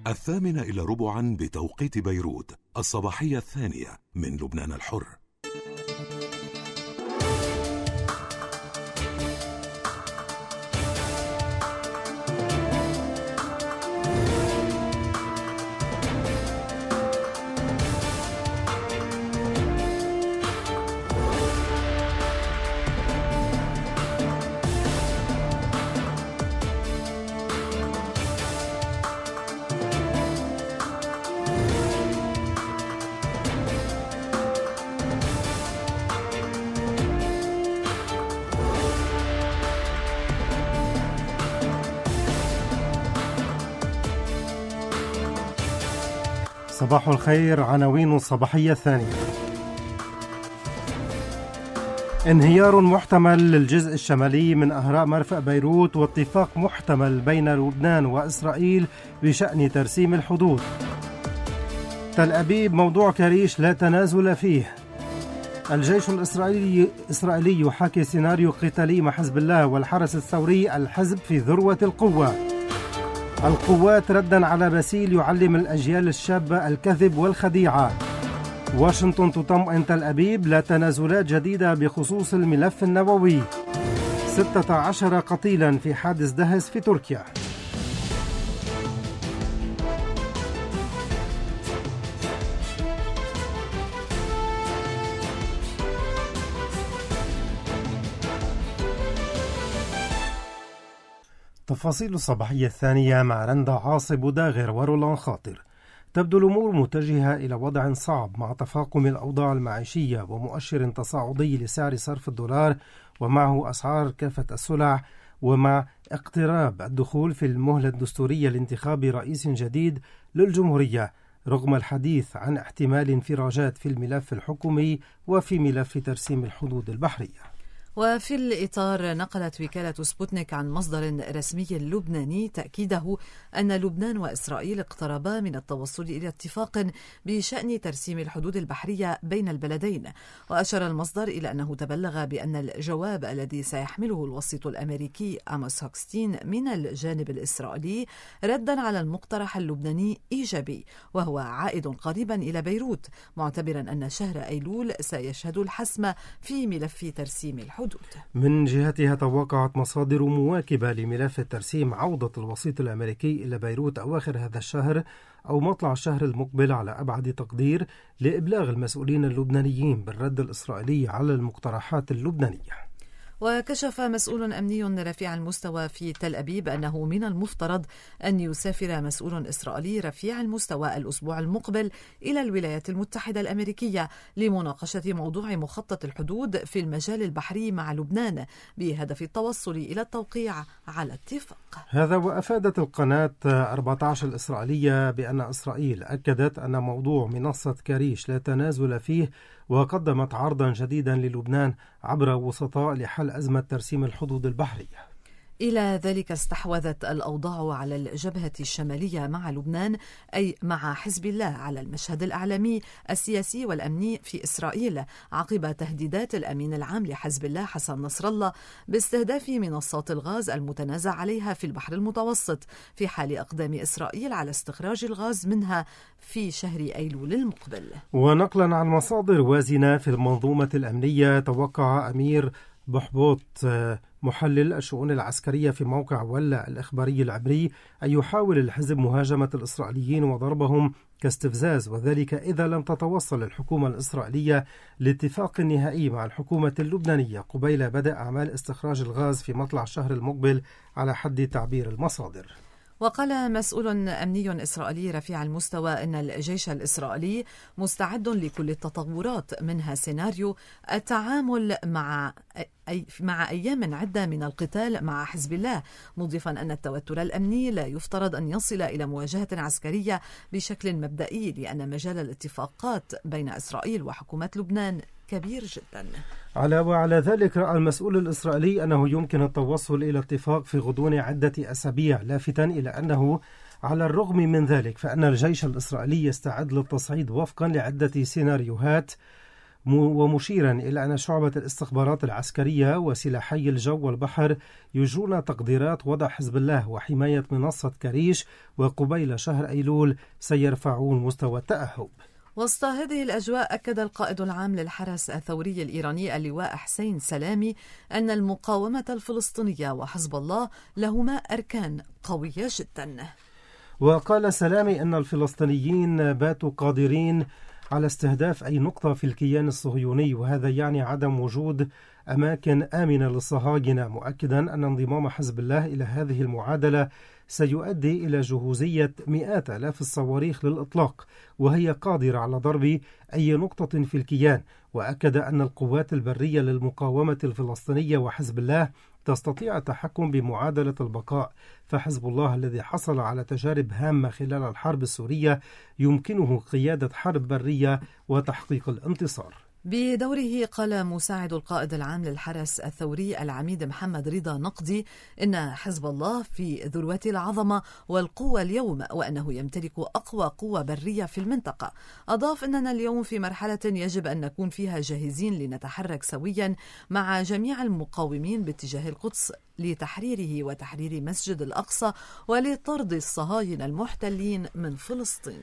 8:45 بتوقيت بيروت، 1:02 من لبنان الحر. صباح الخير. عناوين الصباحية الثانية: انهيار محتمل للجزء الشمالي من أهراء مرفأ بيروت، واتفاق محتمل بين لبنان وإسرائيل بشأن ترسيم الحدود. تل أبيب موضوع كريش لا تنازل فيه. الجيش الإسرائيلي يحاكي سيناريو قتالي مع حزب الله، والحرس الثوري الحزب في ذروة القوة. القوات ردًا على باسيل يعلم الأجيال الشابة الكذب والخديعة. واشنطن تطمئن تل أبيب لا تنازلات جديدة بخصوص الملف النووي. 16 قتيلا في حادث دهس في تركيا. تفاصيل الصباحية الثانية مع رندا عاصب وداغر ورولان خاطر. تبدو الأمور متجهة إلى وضع صعب مع تفاقم الأوضاع المعيشية ومؤشر تصاعدي لسعر صرف الدولار ومعه أسعار كافة السلع، ومع اقتراب الدخول في المهلة الدستورية لانتخاب رئيس جديد للجمهورية، رغم الحديث عن احتمال انفراجات في الملف الحكومي وفي ملف ترسيم الحدود البحرية. وفي الإطار نقلت وكالة سبوتنيك عن مصدر رسمي لبناني تأكيده أن لبنان وإسرائيل اقتربا من التوصل إلى اتفاق بشأن ترسيم الحدود البحرية بين البلدين. وأشار المصدر إلى أنه تبلغ بأن الجواب الذي سيحمله الوسيط الأمريكي آموس هوكستين من الجانب الإسرائيلي ردًا على المقترح اللبناني إيجابي، وهو عائد قريبا إلى بيروت، معتبرا أن شهر أيلول سيشهد الحسم في ملف ترسيم الحدود. من جهتها توقعت مصادر مواكبة لملف الترسيم عودة الوسيط الأمريكي إلى بيروت أواخر هذا الشهر أو مطلع الشهر المقبل على أبعد تقدير، لإبلاغ المسؤولين اللبنانيين بالرد الإسرائيلي على المقترحات اللبنانية. وكشف مسؤول أمني رفيع المستوى في تل أبيب أنه من المفترض أن يسافر مسؤول إسرائيلي رفيع المستوى الأسبوع المقبل إلى الولايات المتحدة الأمريكية لمناقشة موضوع مخطط الحدود في المجال البحري مع لبنان بهدف التوصل إلى التوقيع على اتفاق. هذا وأفادت القناة 14 الإسرائيلية بأن إسرائيل أكدت أن موضوع منصة كريش لا تنازل فيه، وقدمت عرضا جديدا للبنان عبر وسطاء لحل أزمة ترسيم الحدود البحرية. إلى ذلك استحوذت الأوضاع على الجبهة الشمالية مع لبنان، أي مع حزب الله، على المشهد الإعلامي السياسي والأمني في إسرائيل عقب تهديدات الأمين العام لحزب الله حسن نصر الله باستهداف منصات الغاز المتنازع عليها في البحر المتوسط في حال أقدام إسرائيل على استخراج الغاز منها في شهر أيلول المقبل. ونقلا عن مصادر وازنة في المنظومة الأمنية، توقع أمير بحبوط محلل الشؤون العسكرية في موقع ولا الإخباري العبري أن يحاول الحزب مهاجمة الإسرائيليين وضربهم كاستفزاز، وذلك إذا لم تتوصل الحكومة الإسرائيلية لاتفاق نهائي مع الحكومة اللبنانية قبيل بدء أعمال استخراج الغاز في مطلع الشهر المقبل على حد تعبير المصادر. وقال مسؤول أمني إسرائيلي رفيع المستوى أن الجيش الإسرائيلي مستعد لكل التطورات، منها سيناريو التعامل مع أيام عدة من القتال مع حزب الله، مضيفا أن التوتر الأمني لا يفترض أن يصل إلى مواجهة عسكرية بشكل مبدئي، لأن مجال الاتفاقات بين إسرائيل وحكومة لبنان كبير جدا. وعلى ذلك رأى المسؤول الإسرائيلي أنه يمكن التوصل إلى اتفاق في غضون عدة أسابيع، لافتا إلى أنه على الرغم من ذلك فإن الجيش الإسرائيلي يستعد للتصعيد وفقا لعدة سيناريوهات، ومشيرا إلى أن شعبة الاستخبارات العسكرية وسلاحي الجو والبحر يجرون تقديرات وضع حزب الله وحماية منصة كريش وقبيل شهر أيلول سيرفعون مستوى التأهب. وسط هذه الأجواء أكد القائد العام للحرس الثوري الإيراني اللواء حسين سلامي أن المقاومة الفلسطينية وحزب الله لهما أركان قوية جدا. وقال سلامي أن الفلسطينيين باتوا قادرين على استهداف أي نقطة في الكيان الصهيوني، وهذا يعني عدم وجود أماكن آمنة للصهاينة، مؤكدا أن انضمام حزب الله إلى هذه المعادلة سيؤدي إلى جهوزية مئات آلاف الصواريخ للإطلاق، وهي قادرة على ضرب أي نقطة في الكيان. وأكد أن القوات البرية للمقاومة الفلسطينية وحزب الله تستطيع التحكم بمعادلة البقاء، فحزب الله الذي حصل على تجارب هامة خلال الحرب السورية يمكنه قيادة حرب برية وتحقيق الانتصار. بدوره قال مساعد القائد العام للحرس الثوري العميد محمد رضا نقدي إن حزب الله في ذروة العظمة والقوة اليوم، وأنه يمتلك أقوى قوة برية في المنطقة. أضاف أننا اليوم في مرحلة يجب أن نكون فيها جاهزين لنتحرك سويا مع جميع المقاومين باتجاه القدس لتحريره وتحرير مسجد الأقصى ولطرد الصهاينة المحتلين من فلسطين.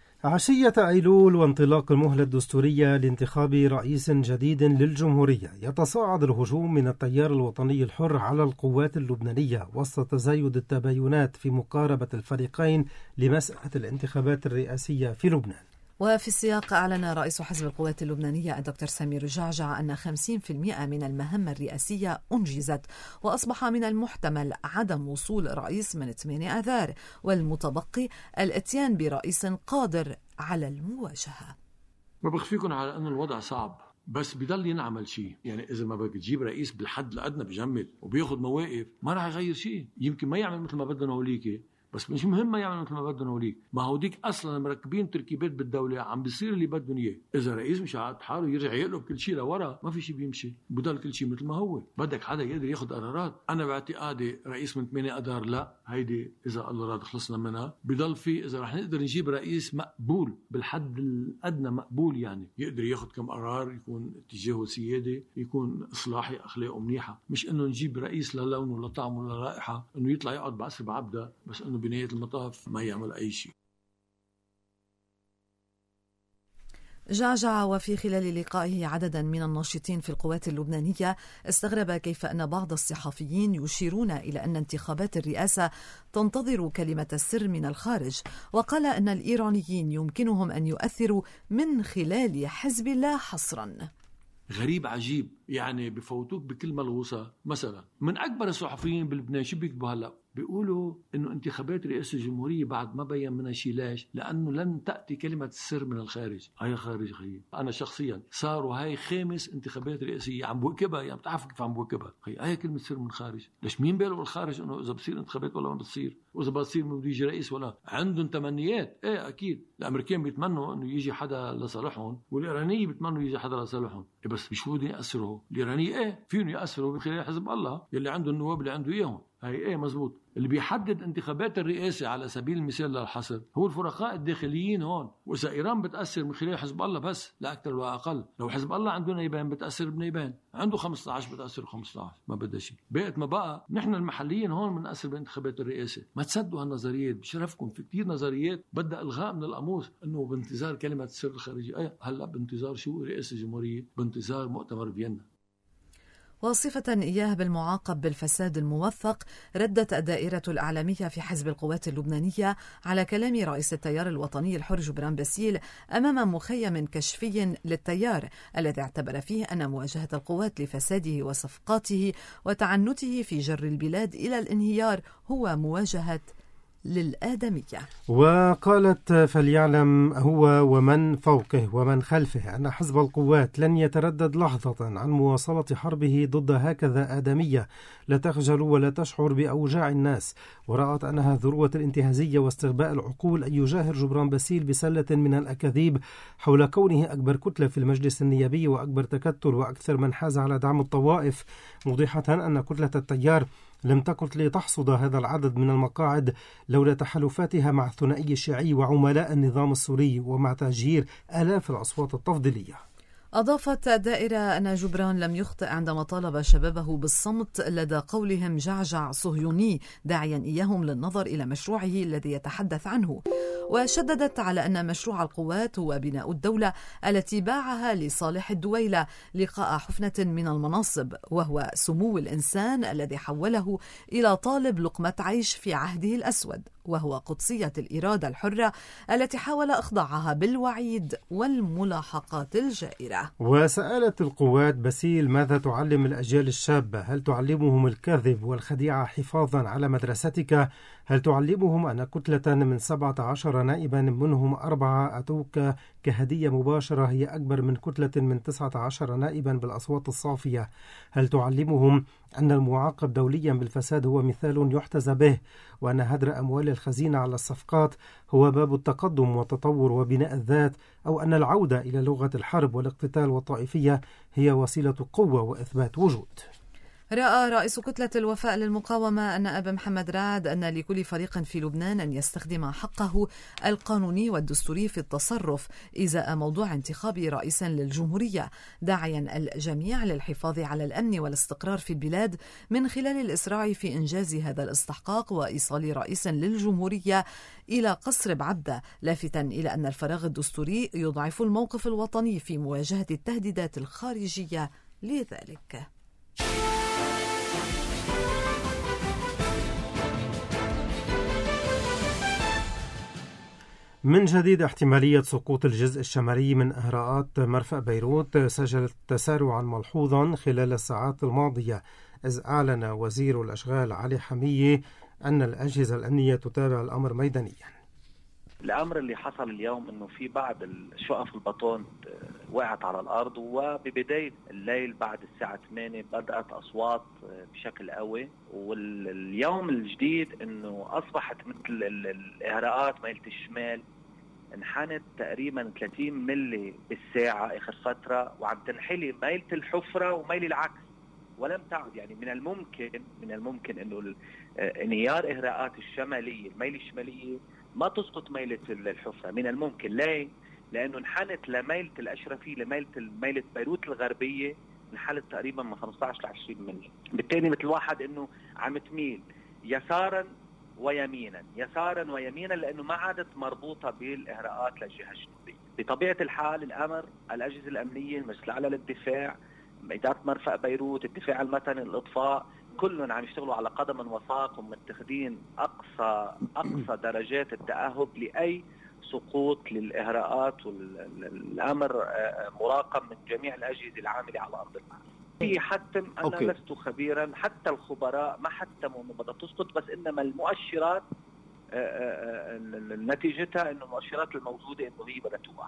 عشية أيلول وانطلاق المهلة الدستورية لانتخاب رئيس جديد للجمهورية، يتصاعد الهجوم من التيار الوطني الحر على القوات اللبنانية وسط تزايد التباينات في مقاربة الفريقين لمسألة الانتخابات الرئاسية في لبنان. وفي السياق أعلن رئيس حزب القوات اللبنانية الدكتور سمير جعجع أن 50% من المهام الرئاسية أنجزت، وأصبح من المحتمل عدم وصول رئيس من 8 آذار، والمتبقي الاتيان برئيس قادر على المواجهة. ما بخفيكم على أن الوضع صعب، بس بضل ينعمل شيء. يعني إذا ما بدك تجيب رئيس بالحد الأدنى بجمل وبياخد مواقف، ما راح يغير شيء. يمكن ما يعمل مثل ما بدنا هوليك، بس مش مهم ما يعمل مثل ما بدهم هوليك. ما هوديك اصلا مركبين تركيبات بالدوله عم بيصير اللي بدهم اياه. اذا رئيس مش عاد حاله يرجع يقلب كل شيء لورا، ما في شيء بيمشي، بضل كل شيء مثل ما هو. بدك حدا يقدر ياخذ قرارات. انا باعتقادي رئيس من 8 اذار لا، هيدي اذا الله راد خلصنا منها. بضل في اذا رح نقدر نجيب رئيس مقبول بالحد الادنى مقبول، يعني يقدر ياخذ كم قرار، يكون اتجاهه سيادي، يكون اصلاحي، اخلاقه منيحه، مش انه نجيب رئيس لا لون ولا طعم ولا رائحه، انه يطلع يقعد بعصر بعبده، بس انه بنهايه المطاف ما يعمل أي شيء. جعجع وفي خلال لقائه عددا من الناشطين في القوات اللبنانية استغرب كيف أن بعض الصحفيين يشيرون إلى أن انتخابات الرئاسة تنتظر كلمة السر من الخارج، وقال أن الإيرانيين يمكنهم أن يؤثروا من خلال حزب الله حصرا. غريب عجيب، يعني بفوتوك بكل ملغوصة. مثلا من أكبر الصحفيين بلبنان شو بيكتبوا هلأ؟ بيقولوا إنه انتخابات رئاسة الجمهورية بعد ما بين منها شيء. ليش؟ لأنه لن تأتي كلمة السر من الخارج. هاي خارج خيي. أنا شخصيا صاروا هاي 5 انتخابات رئاسية عم بوكبها، يعني بتعرف كيف عم بوكبها. هاي كلمة سر من الخارج. ليش مين بيقولوا بالخارج إنه إذا بصير انتخابات ولا ما بتصير، وإذا بتصير ما بده يجي رئيس ولا عندهم تمنيات؟ إيه أكيد الأمريكان بيتمنوا إنه يجي حدا لصالحهم، والإيرانيين بيتمنوا يجي حدا لصالحهم. بس بشو بدهم يأثروا؟ الإيرانيين إيه فيهم يأثروا من خلال حزب الله يلي عنده النواب اللي عنده إياهم. هاي ايه مزبوط. اللي بيحدد انتخابات الرئاسة على سبيل المثال للحصر هو الفرقاء الداخليين هون. وإذا إيران بتأثر من خلال حزب الله بس لا أكثر ولا أقل. لو حزب الله عنده نيبان بتأثر بنيبان، عنده 15 بتأثر 15، ما بدها شيء. بقت ما بقى نحن المحليين هون بنأثر بانتخابات الرئاسة. ما تصدقوا هالنظريات، بشرفكم في كتير نظريات بدها إلغاء من القاموس، إنه بانتظار كلمة السر الخارجية. أيه هلا بانتظار شو؟ رئاسة الجمهورية، بانتظار مؤتمر فيينا. وصفة إياه بالمعاقب بالفساد الموثق، ردت الدائرة الإعلامية في حزب القوات اللبنانية على كلام رئيس التيار الوطني الحر جبران باسيل أمام مخيم كشفي للتيار، الذي اعتبر فيه أن مواجهة القوات لفساده وصفقاته وتعنته في جر البلاد إلى الانهيار هو مواجهة للآدمية. وقالت فليعلم هو ومن فوقه ومن خلفه أن حزب القوات لن يتردد لحظة عن مواصلة حربه ضد هكذا آدمية لا تخجل ولا تشعر بأوجاع الناس. ورأت أنها ذروة الانتهازية واستغباء العقول أن يجاهر جبران باسيل بسلة من الأكاذيب حول كونه أكبر كتلة في المجلس النيابي وأكبر تكتل وأكثر من حاز على دعم الطوائف، موضحة أن كتلة التيار لم تكن لتحصد هذا العدد من المقاعد لولا تحالفاتها مع الثنائي الشيعي وعملاء النظام السوري ومع تهجير آلاف الأصوات التفضيلية. أضافت الدائرة أن جبران لم يخطئ عندما طالب شبابه بالصمت لدى قولهم جعجع صهيوني، داعيا إياهم للنظر إلى مشروعه الذي يتحدث عنه. وشددت على أن مشروع القوات هو بناء الدولة التي باعها لصالح الدويلة لقاء حفنة من المناصب، وهو سمو الإنسان الذي حوله إلى طالب لقمة عيش في عهده الأسود، وهو قدسية الإرادة الحرة التي حاول إخضاعها بالوعيد والملاحقات الجائرة. وسألت القوات باسيل ماذا تعلم الأجيال الشابة؟ هل تعلمهم الكذب والخديعة حفاظا على مدرستك؟ هل تعلمهم أن كتلة من 17 نائبا منهم 4 أتوك كهدية مباشرة هي أكبر من كتلة من 19 نائبا بالأصوات الصافية؟ هل تعلمهم أن المعاقب دوليا بالفساد هو مثال يحتذى به، وأن هدر أموال الخزينة على الصفقات هو باب التقدم والتطور وبناء الذات، أو أن العودة إلى لغة الحرب والاقتتال والطائفية هي وسيلة قوة وإثبات وجود؟ رأى رئيس كتلة الوفاء للمقاومة أن أبا محمد رعد أن لكل فريق في لبنان أن يستخدم حقه القانوني والدستوري في التصرف إزاء موضوع انتخاب رئيس للجمهورية، داعيا الجميع للحفاظ على الأمن والاستقرار في البلاد من خلال الإسراع في إنجاز هذا الاستحقاق وإيصال رئيس للجمهورية إلى قصر بعبدة، لافتا إلى أن الفراغ الدستوري يضعف الموقف الوطني في مواجهة التهديدات الخارجية لذلك. من جديد، احتمالية سقوط الجزء الشمالي من إهراءات مرفأ بيروت سجلت تسارعا ملحوظا خلال الساعات الماضية، إذ أعلن وزير الأشغال علي حمية أن الأجهزة الأمنية تتابع الأمر ميدانيا. الأمر اللي حصل اليوم أنه في بعض شقف البطون وقعت على الأرض، وببداية الليل بعد الساعة 8 بدأت أصوات بشكل قوي، واليوم الجديد أنه أصبحت مثل الإهراءات ميلة الشمال انحنت تقريبا 30 ملي بالساعة آخر فترة، وعم تنحلي ميلة الحفرة وميل العكس، ولم تعد يعني من الممكن أنه انهيار إهراءات الشمالية الميل الشمالية ما تسقط ميلة الحفرة. من الممكن. ليه؟ لأنه انحنت لميلة الأشرفية لميلة بيروت الغربية، انحلت تقريبا من 15 ل 20 ملي، بالتالي مثل واحد أنه عم تميل يسارا ويمينا لأنه ما عادت مربوطة بالإهراءات للجهة الجنوبية. بطبيعة الحال الأمر الأجهزة الأمنية، المجلس الأعلى للدفاع، إدارة مرفأ بيروت، الدفاع المدني، الإطفاء، كلهم عم يشتغلوا على قدم وساق ومتخذين أقصى درجات التأهب لأي سقوط للإهراءات، والأمر مراقب من جميع الأجهزة العاملة على أرض الواقع. في حتم أنا لست خبيرا، حتى الخبراء ما حتموا أنه بدها تسقط، بس إنما المؤشرات نتيجتها أنه المؤشرات الموجودة أنه هي بدها توقع.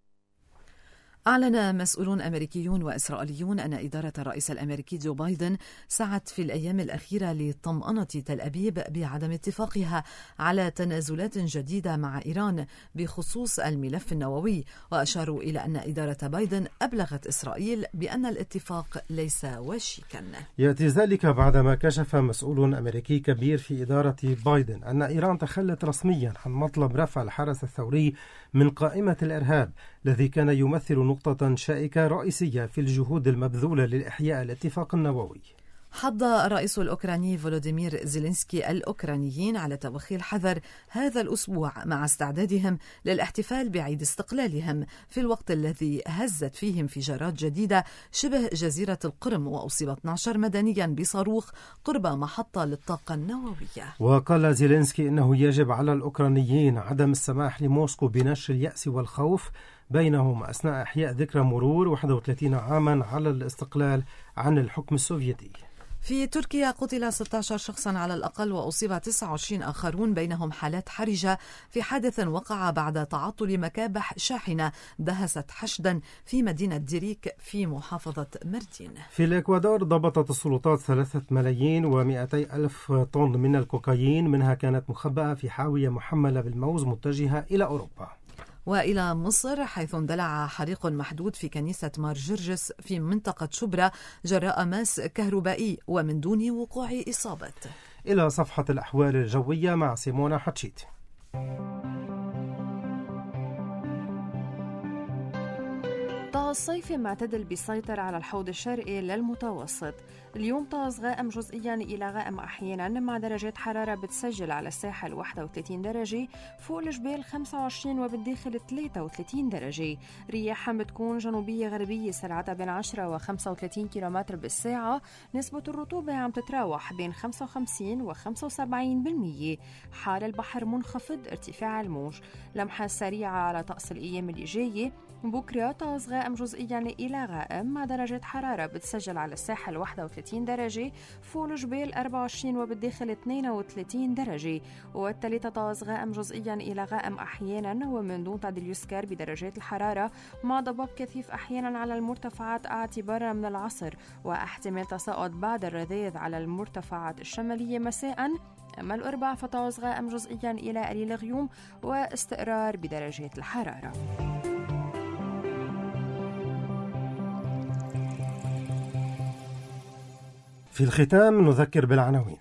أعلن مسؤولون أمريكيون وإسرائيليون أن إدارة الرئيس الأمريكي جو بايدن سعت في الأيام الأخيرة لطمأنة تل أبيب بعدم اتفاقها على تنازلات جديدة مع إيران بخصوص الملف النووي، وأشاروا إلى أن إدارة بايدن أبلغت إسرائيل بأن الاتفاق ليس وشيكا. يأتي ذلك بعدما كشف مسؤول أمريكي كبير في إدارة بايدن أن إيران تخلت رسميا عن مطلب رفع الحرس الثوري من قائمة الإرهاب الذي كان يمثل نقطة شائكة رئيسية في الجهود المبذولة لإحياء الاتفاق النووي. حض الرئيس الأوكراني فولوديمير زيلينسكي الأوكرانيين على توخي الحذر هذا الأسبوع مع استعدادهم للاحتفال بعيد استقلالهم، في الوقت الذي هزت فيه انفجارات جديدة شبه جزيرة القرم وأصيب 12 مدنيا بصاروخ قرب محطة للطاقة النووية. وقال زيلينسكي إنه يجب على الأوكرانيين عدم السماح لموسكو بنشر اليأس والخوف بينهم أثناء إحياء ذكرى مرور 31 عاما على الاستقلال عن الحكم السوفيتي. في تركيا قتل 16 شخصا على الأقل وأصيب 29 آخرون، بينهم حالات حرجة في حادث وقع بعد تعطل مكابح شاحنة دهست حشدا في مدينة ديريك في محافظة مردين. في الإكوادور ضبطت السلطات 3,200,000 طن من الكوكايين، منها كانت مخبأة في حاوية محملة بالموز متجهة إلى أوروبا. وإلى مصر، حيث اندلع حريق محدود في كنيسة مار جرجس في منطقة شبرا جراء ماس كهربائي ومن دون وقوع إصابات. إلى صفحة الأحوال الجوية مع سيمونا حتشيت. نشاط صيفي معتدل بيسيطر على الحوض الشرقي للمتوسط. اليوم طقس غائم جزئيا إلى غائم أحيانا مع درجات حرارة بتسجل على الساحل 31 درجة، فوق الجبال 25 وبالداخل 33 درجة. رياحها بتكون جنوبية غربية سرعتها بين 10 و 35 كيلومتر بالساعة. نسبة الرطوبة عم تتراوح بين 55 و 75%. حال البحر منخفض ارتفاع الموج. لمحة سريعة على طقس الأيام اللي جاية. بكرة طقس غائم جزئيا إلى غائم مع درجة حرارة بتسجل على الساحل 31 درجة، فوق الجبال 24 وبالداخل 32 درجة. والتالتة طقس غائم جزئيا إلى غائم أحيانا ومن دون تعديل يذكر بدرجات الحرارة، مع ضباب كثيف أحيانا على المرتفعات اعتبارا من العصر، واحتمال تساقط بعض الرذاذ على المرتفعات الشمالية مساء. أما الأربع فطقس غائم جزئيا إلى قليل غيوم واستقرار بدرجات الحرارة. في الختام نذكر بالعناوين.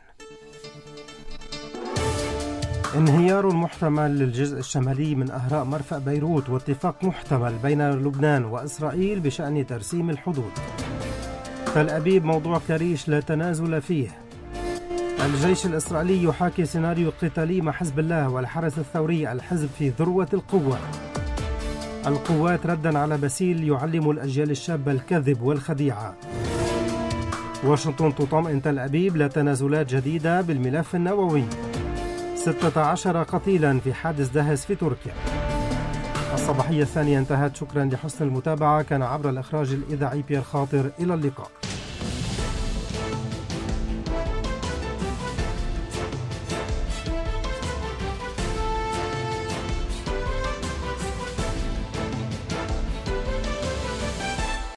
انهيار محتمل للجزء الشمالي من أهراء مرفأ بيروت، واتفاق محتمل بين لبنان وإسرائيل بشأن ترسيم الحدود. تل أبيب موضوع كريش لا تنازل فيه. الجيش الإسرائيلي يحاكي سيناريو قتالي مع حزب الله والحرس الثوري، الحزب في ذروة القوة. القوات ردا على باسيل يعلم الأجيال الشابة الكذب والخديعة. واشنطن تطمئن تل أبيب لا تنازلات جديدة بالملف النووي. 16 قتيلا في حادث دهس في تركيا. الصباحية الثانية انتهت. شكرا لحسن المتابعة. كان عبر الإخراج الإذاعي بيير خاطر. إلى اللقاء.